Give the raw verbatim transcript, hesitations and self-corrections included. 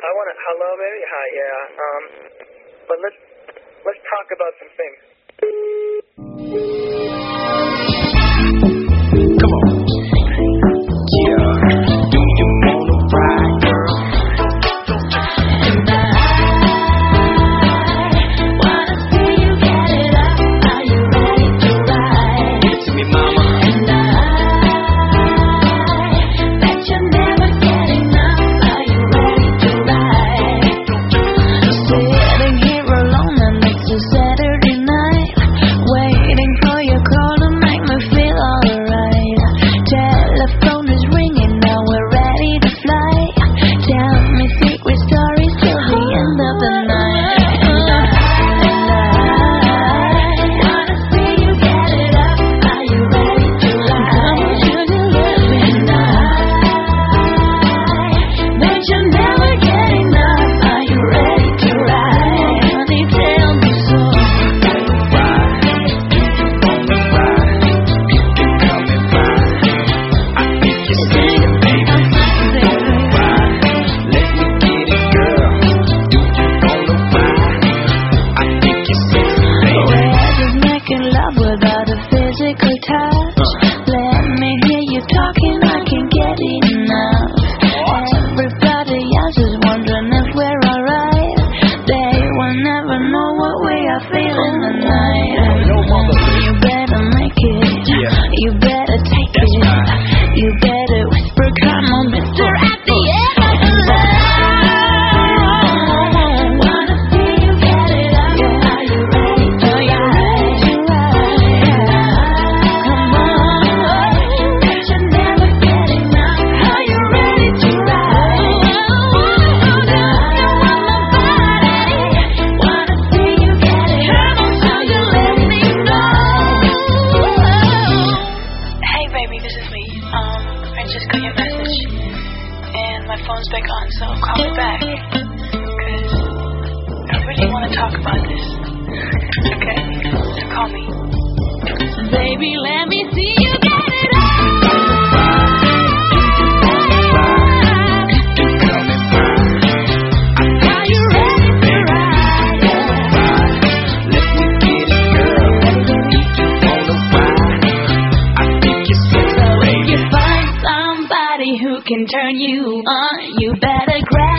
I want to. Hello, baby. Hi. Yeah. Um. But let's let's talk about some things. Come on. Yeah. Do you wanna ride, girl? And I wanna see you get it up. Are you ready to ride? Give it to me, mama. And I bet you're never getting enough. Are you ready to ride? Sitting here alone and it's a Saturday night, waiting for your call to make me feel alright. Telephone is ringing, now we're ready to fly. Tell me secret stories till the end of the night. And I, and I wanna see you get it up. Are you ready to ride? Sugar love, and I bet you're never getting enough. Are you ready to ride? Honey, tell me so. Ride. Do you wanna ride? You can come and ride. I think you're singing, baby. Ride. Let me get it, girl. Do you wanna ride? I think you're singing, baby. We're just making love without a physical touch. Let me hear you talking, I can't get enough. Everybody else is wondering if we're alright. They will never know what we are feeling tonight. You better make it. Yeah. You better take That's it. right. You better whisper, come on, mister, at the end of the line. Wanna see you get it up. Are you ready to ride? Come on, bet you're never getting enough. Are you ready to ride? You want my body. Wanna see you get it up. So you let me know. Hey baby, this is me. Um, I just got your message, and my phone's back on, so call me back, cause I really want to talk about this. Okay, so call me. Baby, let me see you get it up. You can come and ride. Are you ready to ride? Let me get it, girl. Do you wanna ride? I think you're singing, So if baby. you find somebody who can turn you on, you better grab